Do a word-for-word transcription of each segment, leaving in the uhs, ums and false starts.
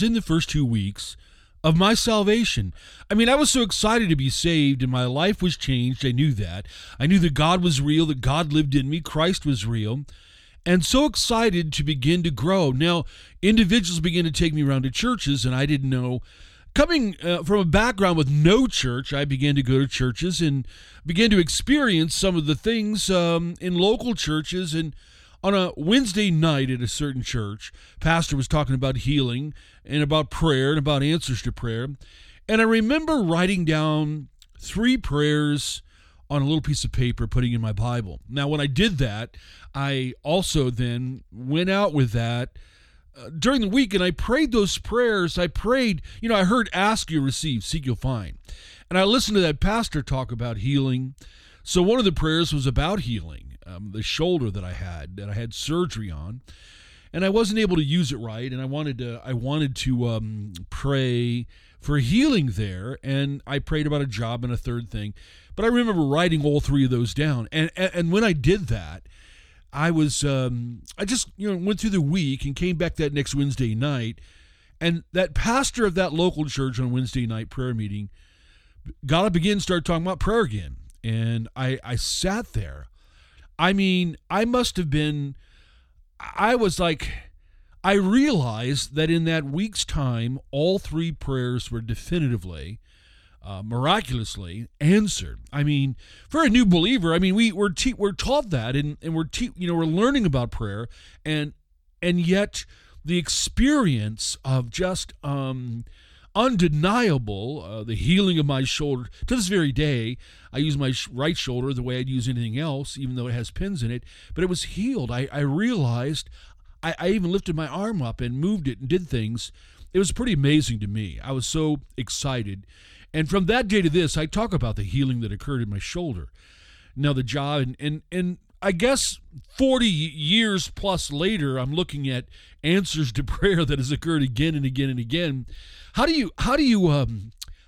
in the first two weeks of my salvation. I mean, I was so excited to be saved, and my life was changed. I knew that. I knew that God was real, that God lived in me, Christ was real, and so excited to begin to grow. Now, individuals began to take me around to churches, and I didn't know. Coming uh, from a background with no church, I began to go to churches and began to experience some of the things um, in local churches. And on a Wednesday night at a certain church, pastor was talking about healing and about prayer and about answers to prayer. And I remember writing down three prayers on a little piece of paper, putting in my Bible. Now, when I did that, I also then went out with that uh, during the week, and I prayed those prayers. I prayed, you know, I heard ask, you receive, seek, you'll find. And I listened to that pastor talk about healing. So one of the prayers was about healing, um, the shoulder that I had, that I had surgery on. And I wasn't able to use it right, and I wanted to, I wanted to um, pray for healing there, and I prayed about a job and a third thing. But I remember writing all three of those down, and and, and when I did that, I was um, I just you know went through the week and came back that next Wednesday night, and that pastor of that local church on Wednesday night prayer meeting got up again, started talking about prayer again, and I I sat there. I mean, I must have been, I was like, I realized that in that week's time, all three prayers were definitively, uh, miraculously answered. I mean, for a new believer, I mean, we we're te- we're taught that, and and we're te- you know we're learning about prayer, and and yet the experience of just um, undeniable, uh, the healing of my shoulder to this very day. I use my sh- right shoulder the way I'd use anything else, even though it has pins in it, but it was healed. I, I realized. I, I even lifted my arm up and moved it and did things. It was pretty amazing to me. I was so excited. And from that day to this, I talk about the healing that occurred in my shoulder. Now the job, and, and, and I guess forty years plus later, I'm looking at answers to prayer that has occurred again and again and again. How do you, how do you, um,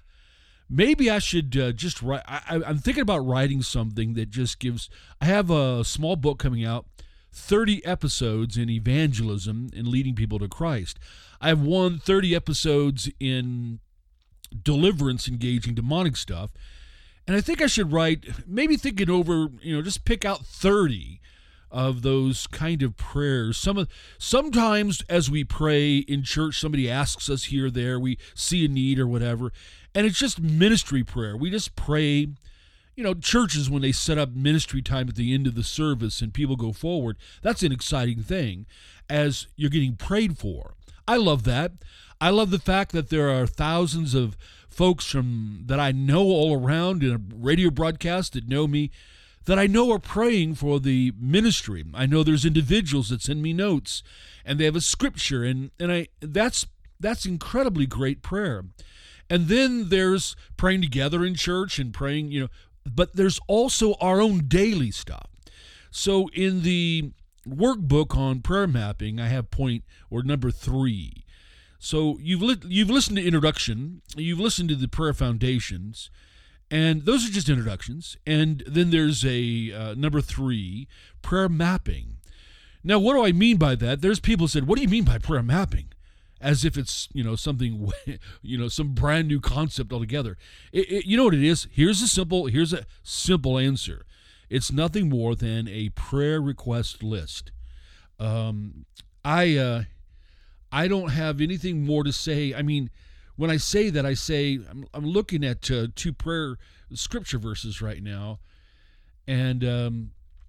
maybe I should uh, just write, I, I'm thinking about writing something that just gives, I have a small book coming out, thirty episodes in evangelism and leading people to Christ. I have one thirty episodes in deliverance, engaging demonic stuff. And I think I should write, maybe thinking over, you know, just pick out thirty of those kind of prayers. Some of, sometimes as we pray in church, somebody asks us here or there, we see a need or whatever, and it's just ministry prayer. We just pray. You know, churches, when they set up ministry time at the end of the service and people go forward, that's an exciting thing as you're getting prayed for. I love that. I love the fact that there are thousands of folks from that I know all around in a radio broadcast that know me, that I know are praying for the ministry. I know there's individuals that send me notes and they have a scripture, and, and I that's that's incredibly great prayer. And then there's praying together in church and praying, you know, but there's also our own daily stuff. So in the workbook on prayer mapping, I have point or number three. So you've li- you've listened to introduction, you've listened to the prayer foundations, and those are just introductions. And then there's a uh, number three, prayer mapping. Now, what do I mean by that? There's people who said, "What do you mean by prayer mapping?" As if it's, you know, something, you know, some brand new concept altogether. It, it, you know what it is? Here's a simple, here's a simple answer. It's nothing more than a prayer request list. Um, I, uh, I don't have anything more to say. I mean, when I say that, I say I'm, I'm looking at uh, two prayer scripture verses right now, and um,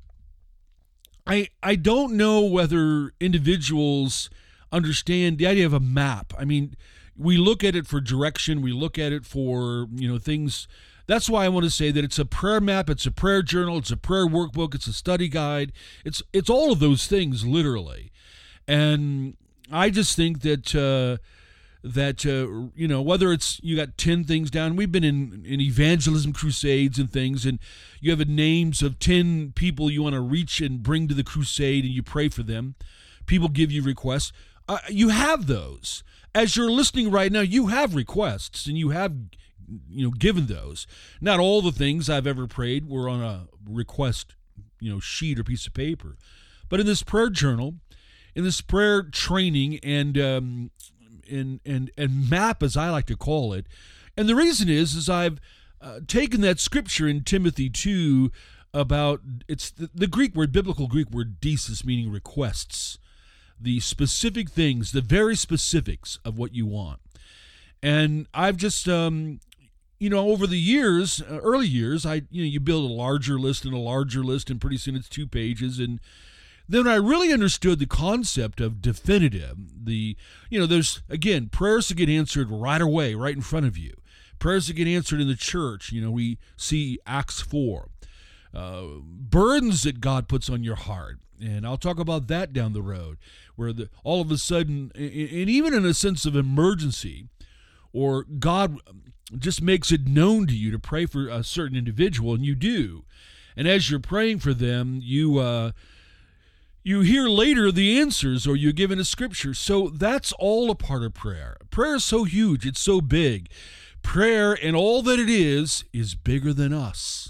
I, I don't know whether individuals understand the idea of a map. I mean, we look at it for direction. We look at it for, you know, things. That's why I want to say that it's a prayer map. It's a prayer journal. It's a prayer workbook. It's a study guide. It's it's all of those things, literally. And I just think that uh, that uh, you know, whether it's you got ten things down. We've been in in evangelism crusades and things, and you have names of ten people you want to reach and bring to the crusade, and you pray for them. People give you requests. Uh, you have those. As you're listening right now, you have requests, and you have, you know, given those. Not all the things I've ever prayed were on a request, you know, sheet or piece of paper. But in this prayer journal, in this prayer training and um, and and and map, as I like to call it. And the reason is, is I've uh, taken that scripture in Timothy two about, it's the, the Greek word, biblical Greek word, desis, meaning requests, the specific things, the very specifics of what you want. And I've just, um, you know, over the years, uh, early years, I, you know, you build a larger list and a larger list, and pretty soon it's two pages. And then I really understood the concept of definitive. The, you know, there's, again, prayers that get answered right away, right in front of you. Prayers that get answered in the church. You know, we see Acts four. Uh, burdens that God puts on your heart. And I'll talk about that down the road, where the, all of a sudden, and even in a sense of emergency, or God just makes it known to you to pray for a certain individual, and you do. And as you're praying for them, you uh, you hear later the answers, or you're given a scripture. So that's all a part of prayer. Prayer is so huge. It's so big. Prayer and all that it is is bigger than us.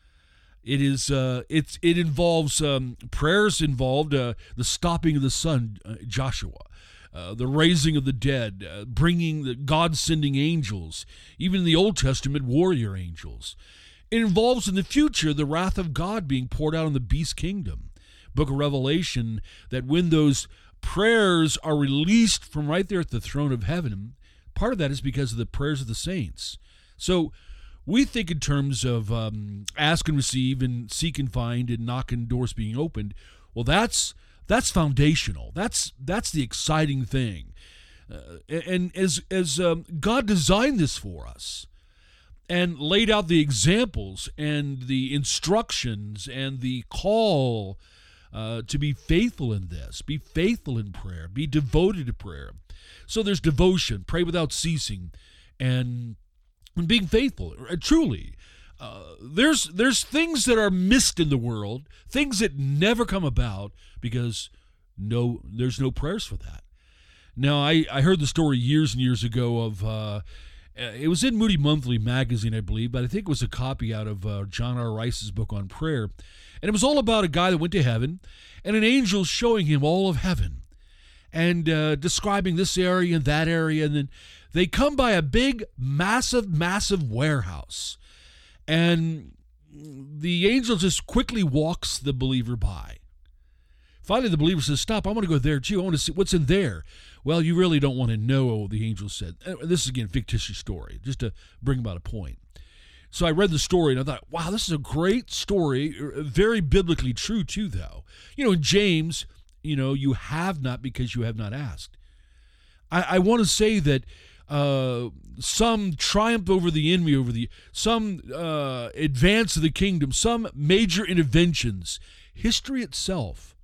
It is. Uh, it's. It involves um, prayers. Involved uh, the stopping of the sun, uh, Joshua, uh, the raising of the dead, uh, bringing the God sending angels, even in the Old Testament, warrior angels. It involves in the future the wrath of God being poured out on the beast kingdom. Book of Revelation, that when those prayers are released from right there at the throne of heaven, part of that is because of the prayers of the saints. So we think in terms of um, ask and receive, and seek and find, and knock and doors being opened. Well, that's that's foundational. That's that's the exciting thing. Uh, and as as um, God designed this for us, and laid out the examples and the instructions and the call uh, to be faithful in this, be faithful in prayer, be devoted to prayer. So there's devotion, pray without ceasing, and and being faithful, truly. Uh, there's there's things that are missed in the world, things that never come about because no there's no prayers for that. Now, I, I heard the story years and years ago of, uh, it was in Moody Monthly magazine, I believe, but I think it was a copy out of uh, John R. Rice's book on prayer. And it was all about a guy that went to heaven, and an angel showing him all of heaven, and uh, describing this area and that area, and then they come by a big, massive, massive warehouse, and the angel just quickly walks the believer by. Finally, the believer says, stop, I want to go there too. I want to see what's in there. Well, you really don't want to know, the angel said. This is, again, fictitious story, just to bring about a point. So I read the story, and I thought, wow, this is a great story, very biblically true too, though. You know, in James, you know, you have not because you have not asked. I, I want to say that uh, some triumph over the enemy, over the some uh, advance of the kingdom, some major interventions, history itself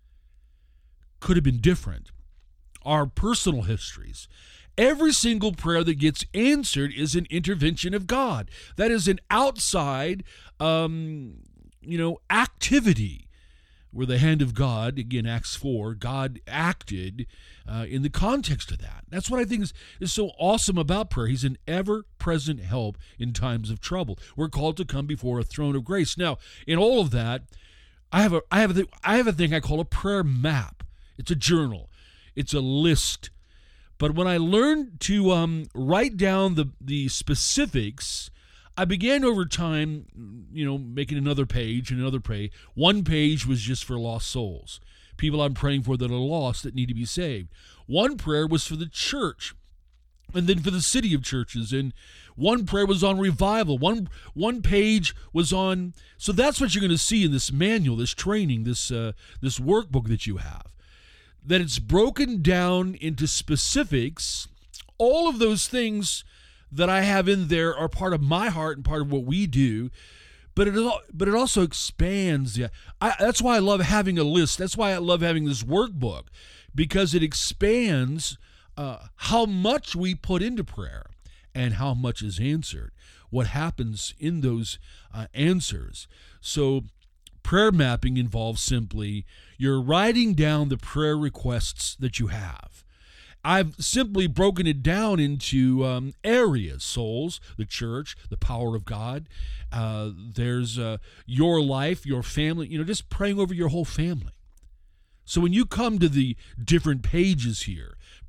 could have been different. Our personal histories. Every single prayer that gets answered is an intervention of God. That is an outside, um, you know, activity where the hand of God, again, Acts four, God acted uh, in the context of that. That's what I think is, is so awesome about prayer. He's an ever-present help in times of trouble. We're called to come before a throne of grace. Now, in all of that, I have a, I have a, I have a thing I call a prayer map. It's a journal. It's a list. But when I learned to um, write down the, the specifics, I began over time, you know, making another page and another page. One page was just for lost souls, people I'm praying for that are lost that need to be saved. One prayer was for the church, and then for the city of churches. And one prayer was on revival. One one page was on. So that's what you're going to see in this manual, this training, this uh, this workbook that you have. That it's broken down into specifics. All of those things that I have in there are part of my heart and part of what we do, but it but it also expands. Yeah, I, that's why I love having a list. That's why I love having this workbook, because it expands uh, how much we put into prayer and how much is answered. What happens in those uh, answers. So prayer mapping involves simply you're writing down the prayer requests that you have. I've simply broken it down into um, areas: souls, the church, the power of God. Uh, there's uh, your life, your family, you know, just praying over your whole family. So when you come to the different pages here,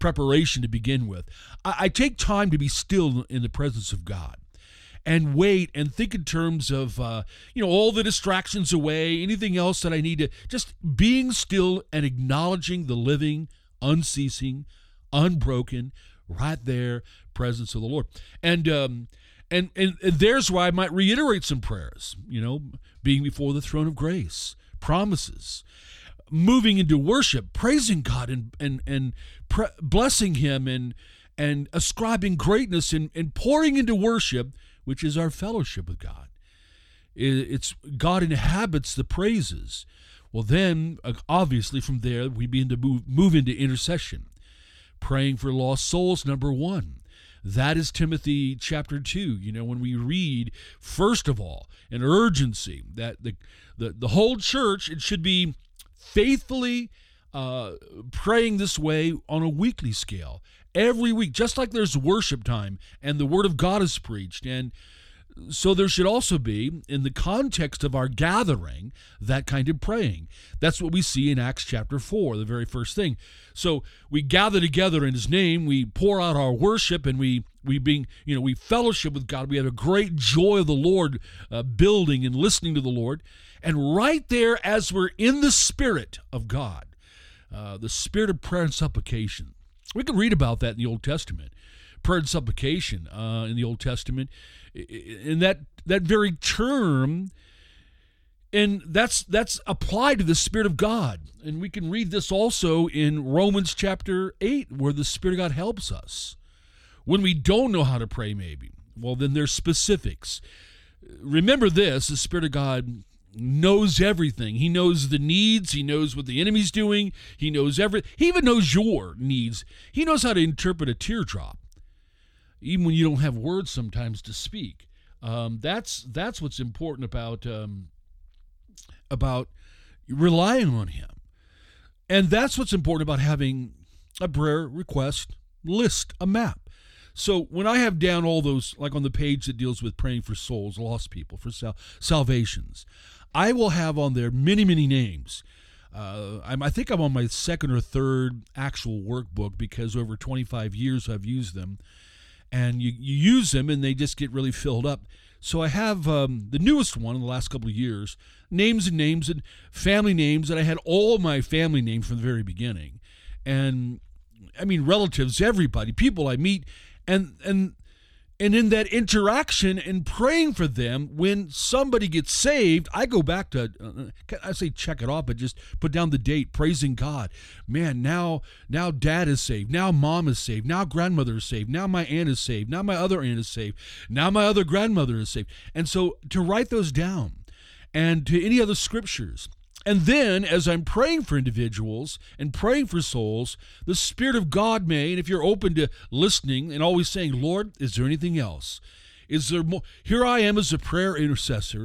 preparation to begin with. I, I take time to be still in the presence of God and wait and think in terms of, uh, you know, all the distractions away, anything else that I need to, just being still and acknowledging the living, unceasing, unbroken, right there presence of the Lord. And, um, and, and, and there's where I might reiterate some prayers, you know, being before the throne of grace, promises, moving into worship, praising God and, and, and pre- blessing him and, and ascribing greatness and, and pouring into worship, which is our fellowship with God. It's God inhabits the praises. Well, then, obviously, from there, we begin to move, move into intercession. Praying for lost souls, number one. That is Timothy chapter two. You know, when we read, first of all, an urgency that the the, the whole church, it should be faithfully uh, praying this way on a weekly scale. Every week, just like there's worship time and the Word of God is preached. And so there should also be, in the context of our gathering, that kind of praying. That's what we see in Acts chapter four, the very first thing. So we gather together in his name, we pour out our worship, and we we being, you know, we fellowship with God. We have a great joy of the Lord, uh, building and listening to the Lord. And right there, as we're in the Spirit of God, uh, the Spirit of prayer and supplication, we can read about that in the Old Testament. Prayer and supplication uh, in the Old Testament. In that that very term, and that's that's applied to the Spirit of God. And we can read this also in Romans chapter eight, where the Spirit of God helps us. When we don't know how to pray, maybe, well, then there's specifics. Remember this, the Spirit of God knows everything. He knows the needs. He knows what the enemy's doing. He knows everything. He even knows your needs. He knows how to interpret a teardrop, even when you don't have words sometimes to speak. Um, that's that's what's important about um, about relying on him. And that's what's important about having a prayer request list, a map. So when I have down all those, like on the page that deals with praying for souls, lost people, for sal- salvations, I will have on there many, many names. Uh, I'm, I think I'm on my second or third actual workbook because over twenty-five years I've used them. And you, you use them and they just get really filled up. So I have um, the newest one in the last couple of years, names and names and family names, and I had all my family names from the very beginning. And I mean, relatives, everybody, people I meet, and and and in that interaction and praying for them, when somebody gets saved, I go back to, uh, I say check it off, but just put down the date, praising God. Man, now now dad is saved. Now mom is saved. Now grandmother is saved. Now my aunt is saved. Now my other aunt is saved. Now my other grandmother is saved. And so to write those down, and to any other scriptures. And then, as I'm praying for individuals and praying for souls, the Spirit of God may, and if you're open to listening and always saying, Lord, is there anything else? Is there more? Here I am as a prayer intercessor.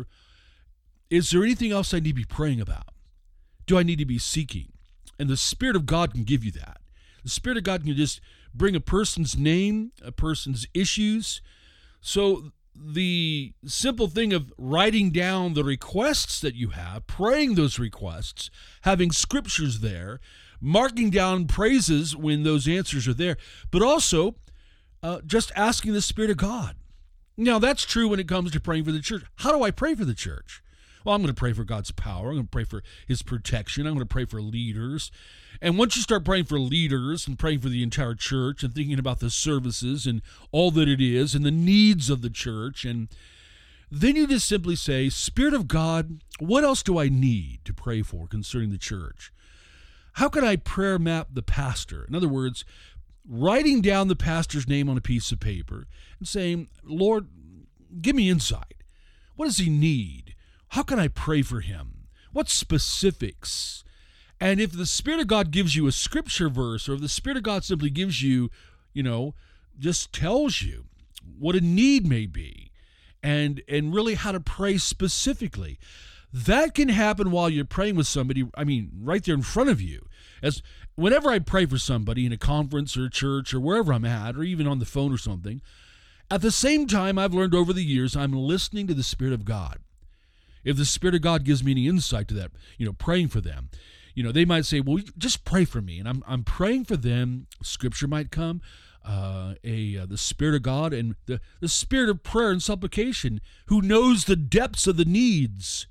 Is there anything else I need to be praying about? Do I need to be seeking? And the Spirit of God can give you that. The Spirit of God can just bring a person's name, a person's issues. So the simple thing of writing down the requests that you have, praying those requests, having scriptures there, marking down praises when those answers are there, but also uh, just asking the Spirit of God. Now, that's true when it comes to praying for the church. How do I pray for the church? Well, I'm going to pray for God's power. I'm going to pray for his protection. I'm going to pray for leaders. And once you start praying for leaders and praying for the entire church and thinking about the services and all that it is and the needs of the church, and then you just simply say, Spirit of God, what else do I need to pray for concerning the church? How can I prayer map the pastor? In other words, writing down the pastor's name on a piece of paper and saying, Lord, give me insight. What does he need? How can I pray for him? What specifics? And if the Spirit of God gives you a scripture verse, or if the Spirit of God simply gives you, you know, just tells you what a need may be, and and really how to pray specifically, that can happen while you're praying with somebody, I mean, right there in front of you. As whenever I pray for somebody in a conference or a church or wherever I'm at, or even on the phone or something, at the same time, I've learned over the years, I'm listening to the Spirit of God. If the Spirit of God gives me any insight to that, you know, praying for them, you know, they might say, well, just pray for me. And I'm, I'm praying for them. Scripture might come, uh, a uh, the Spirit of God and the, the Spirit of prayer and supplication, who knows the depths of the needs,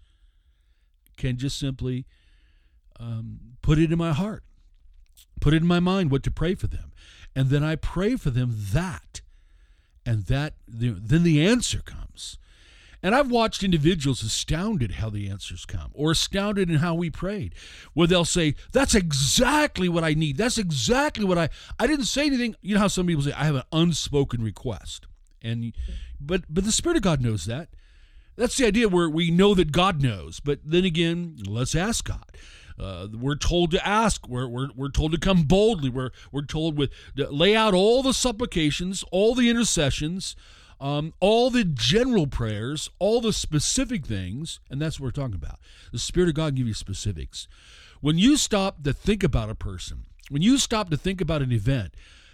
can just simply um, put it in my heart, put it in my mind what to pray for them. And then I pray for them that, and that, then the answer comes. And I've watched individuals astounded how the answers come, or astounded in how we prayed, where they'll say, that's exactly what I need. That's exactly what I, I didn't say anything. You know how some people say, I have an unspoken request. And, but, but the Spirit of God knows that. That's the idea where we know that God knows. But then again, let's ask God. Uh, we're told to ask. We're, we're, we're told to come boldly. We're, we're told with, to lay out all the supplications, all the intercessions, Um, all the general prayers, all the specific things, and that's what we're talking about. The Spirit of God can give you specifics. When you stop to think about a person, when you stop to think about an event,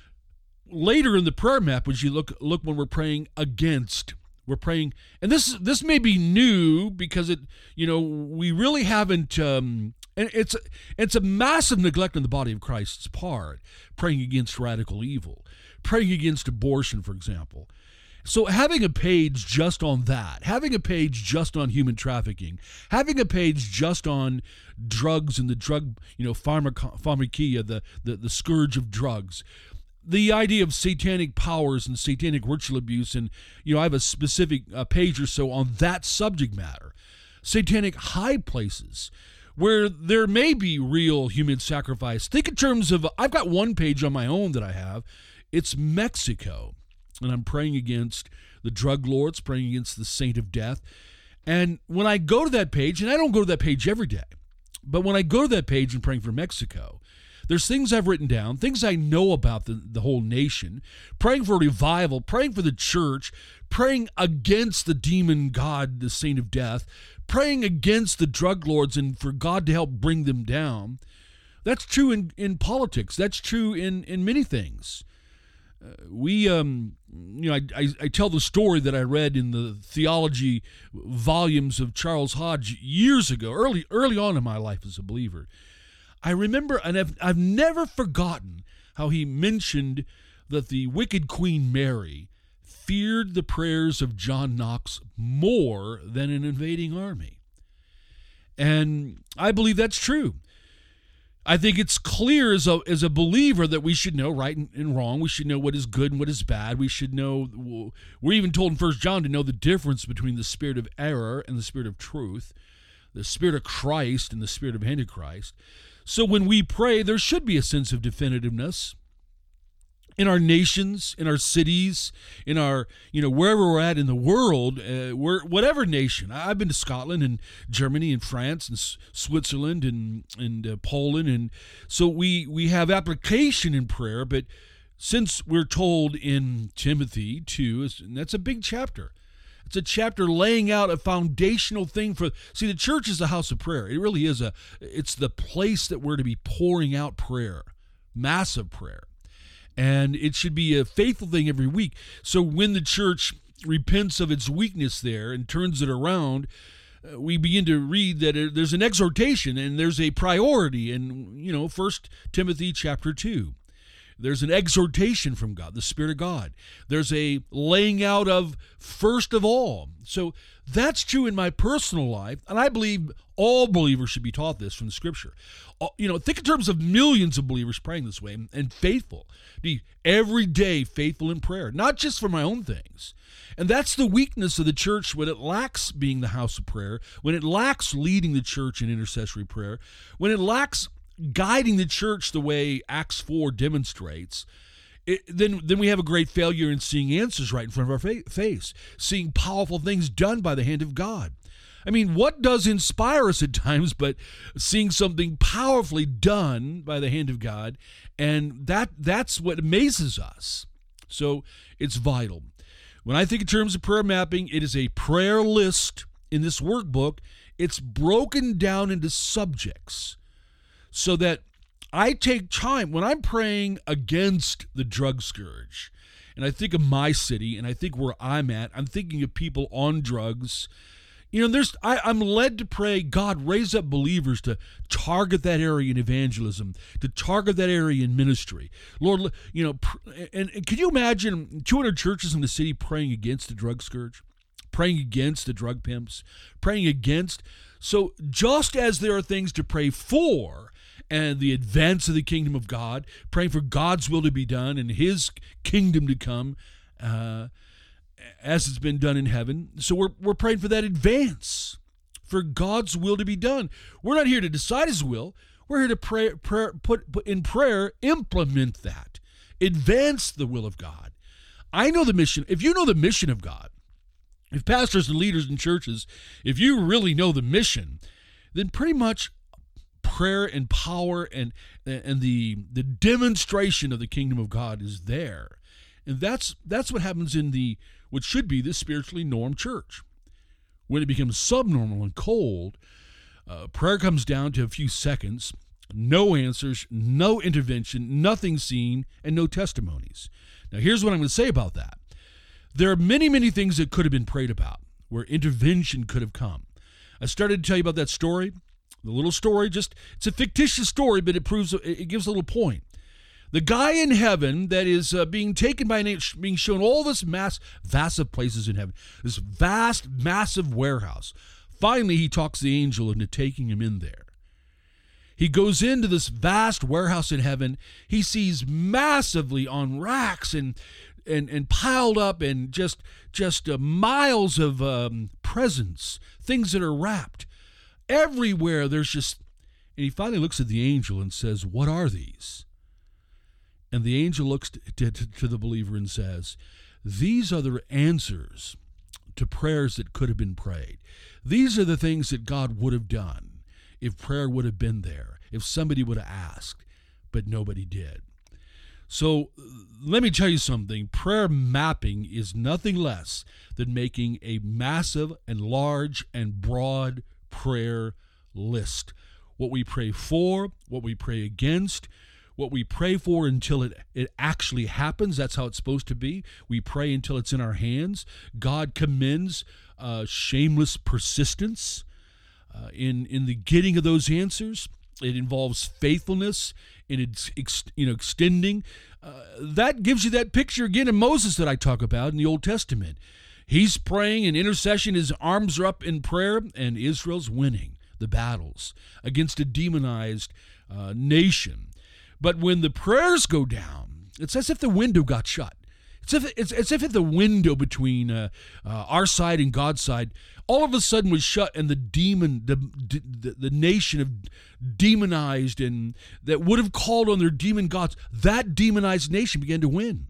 later in the prayer map, as you look look when we're praying against, we're praying, and this this may be new because it, you know, we really haven't. Um, and it's it's a massive neglect on the body of Christ's part, praying against radical evil, praying against abortion, for example. So having a page just on that, having a page just on human trafficking, having a page just on drugs and the drug, you know, pharmac- pharmakia, the, the, the scourge of drugs, the idea of satanic powers and satanic ritual abuse, and, you know, I have a specific uh, page or so on that subject matter. Satanic high places where there may be real human sacrifice. Think in terms of, I've got one page on my own that I have. It's Mexico. And I'm praying against the drug lords, praying against the saint of death. And when I go to that page, and I don't go to that page every day, but when I go to that page and praying for Mexico, there's things I've written down, things I know about the, the whole nation, praying for revival, praying for the church, praying against the demon god, the saint of death, praying against the drug lords and for God to help bring them down. That's true in, in politics. That's true in, in many things. Uh, we, um, you know, I, I, I tell the story that I read in the theology volumes of Charles Hodge years ago, early early on in my life as a believer. I remember, and I've, I've never forgotten how he mentioned that the wicked Queen Mary feared the prayers of John Knox more than an invading army. And I believe that's true. I think it's clear as a as a believer that we should know right and, and wrong. We should know what is good and what is bad. We should know, we're even told in First John to know the difference between the spirit of error and the spirit of truth, the spirit of Christ and the spirit of Antichrist. So when we pray, there should be a sense of definitiveness in our nations, in our cities, in our, you know, wherever we're at in the world, uh, we're, whatever nation. I've been to Scotland and Germany and France and S- Switzerland and and uh, Poland, and so we we have application in prayer. But since we're told in Timothy two, and that's a big chapter. It's a chapter laying out a foundational thing for. See, the church is a house of prayer. It really is a. It's the place that we're to be pouring out prayer, massive prayer. And it should be a faithful thing every week. So when the church repents of its weakness there and turns it around, uh, we begin to read that it, there's an exhortation and there's a priority. And, you know, First Timothy chapter two. There's an exhortation from God, the Spirit of God. There's a laying out of first of all. So that's true in my personal life, and I believe all believers should be taught this from the Scripture. You know, think in terms of millions of believers praying this way and faithful. Be every day faithful in prayer, not just for my own things. And that's the weakness of the church when it lacks being the house of prayer, when it lacks leading the church in intercessory prayer, when it lacks guiding the church the way Acts four demonstrates. It, then, then we have a great failure in seeing answers right in front of our fa- face, seeing powerful things done by the hand of God. I mean, what does inspire us at times but seeing something powerfully done by the hand of God? And that that's what amazes us. So it's vital. When I think in terms of prayer mapping, it is a prayer list in this workbook. It's broken down into subjects so that I take time when I'm praying against the drug scourge. And I think of my city, and I think where I'm at, I'm thinking of people on drugs. You know, there's I, I'm led to pray, God, raise up believers to target that area in evangelism, to target that area in ministry. Lord, you know, and, and could you imagine two hundred churches in the city praying against the drug scourge, praying against the drug pimps, praying against? So just as there are things to pray for, and the advance of the kingdom of God, praying for God's will to be done and his kingdom to come, uh, as it's been done in heaven. So we're we're praying for that advance, for God's will to be done. We're not here to decide his will. We're here to pray, pray put, put in prayer, implement that, advance the will of God. I know the mission. If you know the mission of God, if pastors and leaders in churches, if you really know the mission, then pretty much prayer and power and and the the demonstration of the kingdom of God is there. And that's that's what happens in the what should be the spiritually normed church. When it becomes subnormal and cold, uh, prayer comes down to a few seconds, no answers, no intervention, nothing seen, and no testimonies. Now here's what I'm going to say about that. There are many, many things that could have been prayed about, where intervention could have come. I started to tell you about that story, the little story, just it's a fictitious story, but it proves, it gives a little point. The guy in heaven that is uh, being taken by an angel, being shown all this mass, vast of places in heaven, this vast, massive warehouse. Finally, he talks the angel into taking him in there. He goes into this vast warehouse in heaven. He sees massively on racks and and and piled up and just just uh, miles of um, presents, things that are wrapped everywhere. There's just, and he finally looks at the angel and says, "What are these?" And the angel looks to, to, to the believer and says, "These are the answers to prayers that could have been prayed. These are the things that God would have done if prayer would have been there, if somebody would have asked, but nobody did." So let me tell you something. Prayer mapping is nothing less than making a massive and large and broad prayer list. What we pray for, what we pray against, what we pray for until it, it actually happens. That's how it's supposed to be. We pray until it's in our hands. God commends uh, shameless persistence uh, in, in the getting of those answers. It involves faithfulness in its ex, you know, extending. Uh, that gives you that picture again of Moses that I talk about in the Old Testament. He's praying in intercession. His arms are up in prayer, and Israel's winning the battles against a demonized uh, nation. But when the prayers go down, it's as if the window got shut. It's, if, it's as if the window between uh, uh, our side and God's side all of a sudden was shut, and the demon, the, the the nation of demonized and that would have called on their demon gods, that demonized nation began to win.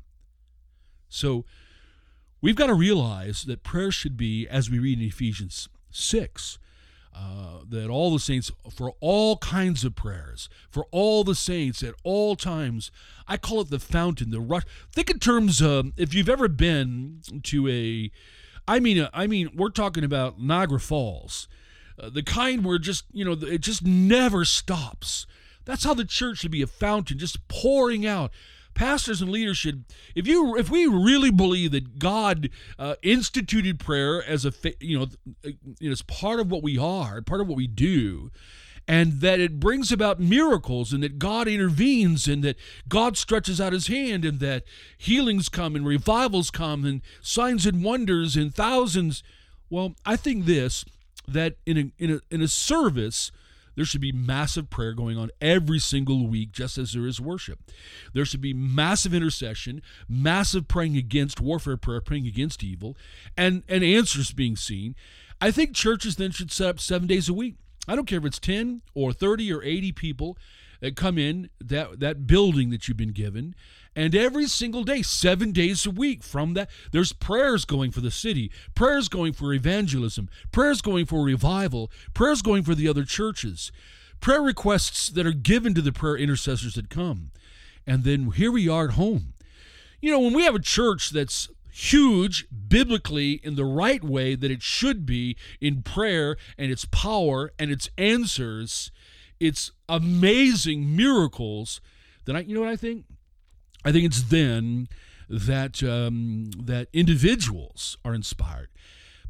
So we've got to realize that prayer should be, as we read in Ephesians six, Uh, that all the saints, for all kinds of prayers, for all the saints at all times. I call it the fountain, the rush. Think in terms of, if you've ever been to a, I mean, uh, I mean, we're talking about Niagara Falls, uh, the kind where just, you know, it just never stops. That's how the church should be, a fountain, just pouring out. Pastors and leaders should, if you, if we really believe that God uh, instituted prayer as a, you know, as part of what we are, part of what we do, and that it brings about miracles, and that God intervenes, and that God stretches out his hand, and that healings come, and revivals come, and signs and wonders, and thousands. Well, I think this, that in a, in a, in a service, there should be massive prayer going on every single week, just as there is worship. There should be massive intercession, massive praying against warfare prayer, praying against evil, and, and answers being seen. I think churches then should set up seven days a week. I don't care if it's ten or thirty or eighty people that come in that, that building that you've been given, and every single day, seven days a week from that, there's prayers going for the city, prayers going for evangelism, prayers going for revival, prayers going for the other churches, prayer requests that are given to the prayer intercessors that come. And then here we are at home. You know, when we have a church that's huge biblically in the right way that it should be in prayer and its power and its answers, its amazing miracles, then I, you know what I think? I think it's then that um, that individuals are inspired.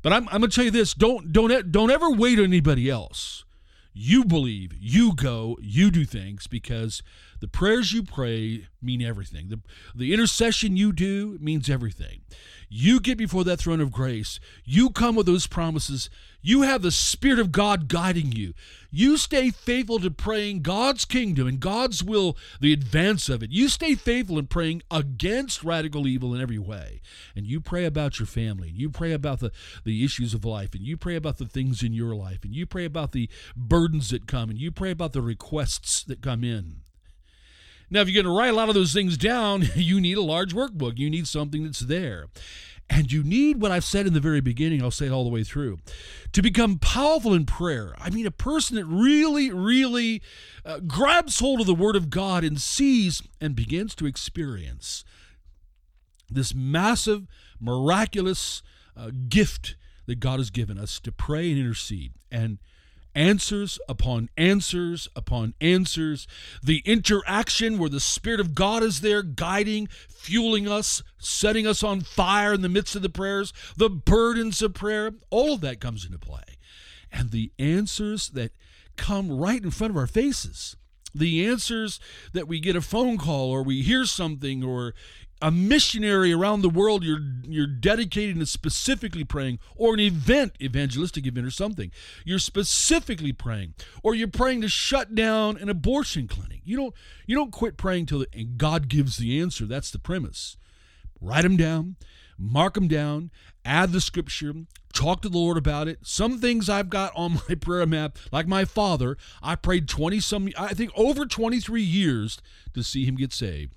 But I'm, I'm going to tell you this, don't, don't, don't ever wait on anybody else. You believe, you go, you do things, because the prayers you pray mean everything. The, the intercession you do means everything. You get before that throne of grace. You come with those promises. You have the Spirit of God guiding you. You stay faithful to praying God's kingdom and God's will, the advance of it. You stay faithful in praying against radical evil in every way. And you pray about your family. And you pray about the, the issues of life. And you pray about the things in your life. And you pray about the burdens that come. And you pray about the requests that come in. Now, if you're going to write a lot of those things down, you need a large workbook. You need something that's there. And you need what I've said in the very beginning, I'll say it all the way through, to become powerful in prayer. I mean, a person that really, really uh, grabs hold of the Word of God and sees and begins to experience this massive, miraculous uh, gift that God has given us to pray and intercede. And answers upon answers upon answers. The interaction where the Spirit of God is there guiding, fueling us, setting us on fire in the midst of the prayers, the burdens of prayer, all of that comes into play. And the answers that come right in front of our faces, the answers that we get a phone call or we hear something, or a missionary around the world you're you're dedicated to specifically praying, or an event, evangelistic event or something, you're specifically praying, or you're praying to shut down an abortion clinic. You don't you don't quit praying till and God gives the answer. That's the premise. Write them down, mark them down, add the scripture, talk to the Lord about it. Some things I've got on my prayer map, like my father, I prayed twenty some, I think over twenty-three years to see him get saved.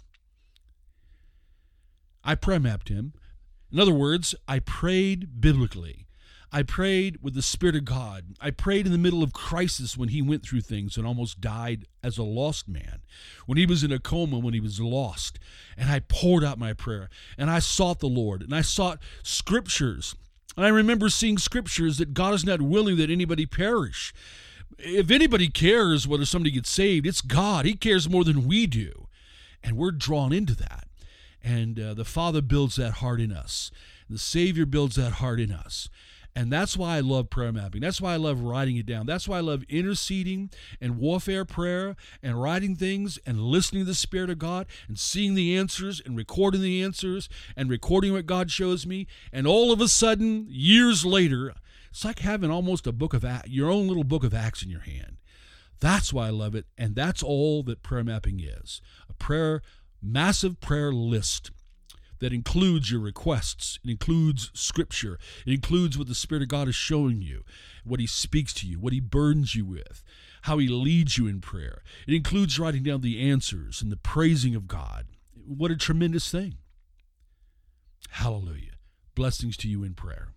I prayer mapped him. In other words, I prayed biblically. I prayed with the Spirit of God. I prayed in the middle of crisis when he went through things and almost died as a lost man, when he was in a coma, when he was lost. And I poured out my prayer, and I sought the Lord, and I sought scriptures. And I remember seeing scriptures that God is not willing that anybody perish. If anybody cares whether somebody gets saved, it's God. He cares more than we do. And we're drawn into that. And uh, the Father builds that heart in us. The Savior builds that heart in us. And that's why I love prayer mapping. That's why I love writing it down. That's why I love interceding and warfare prayer and writing things and listening to the Spirit of God and seeing the answers and recording the answers and recording what God shows me. And all of a sudden, years later, it's like having almost a book of your own little book of Acts in your hand. That's why I love it. And that's all that prayer mapping is. A prayer massive prayer list that includes your requests. It includes scripture. It includes what the Spirit of God is showing you, what he speaks to you, what he burdens you with, how he leads you in prayer. It includes writing down the answers and the praising of God. What a tremendous thing. Hallelujah. Blessings to you in prayer.